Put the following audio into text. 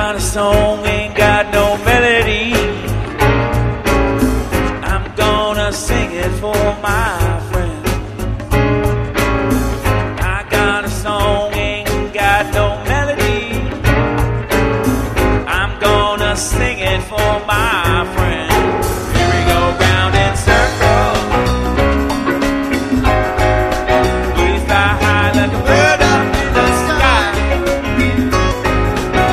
got a song, ain't got no melody. I'm gonna sing it for my friend. I got a song, ain't got no melody. I'm gonna sing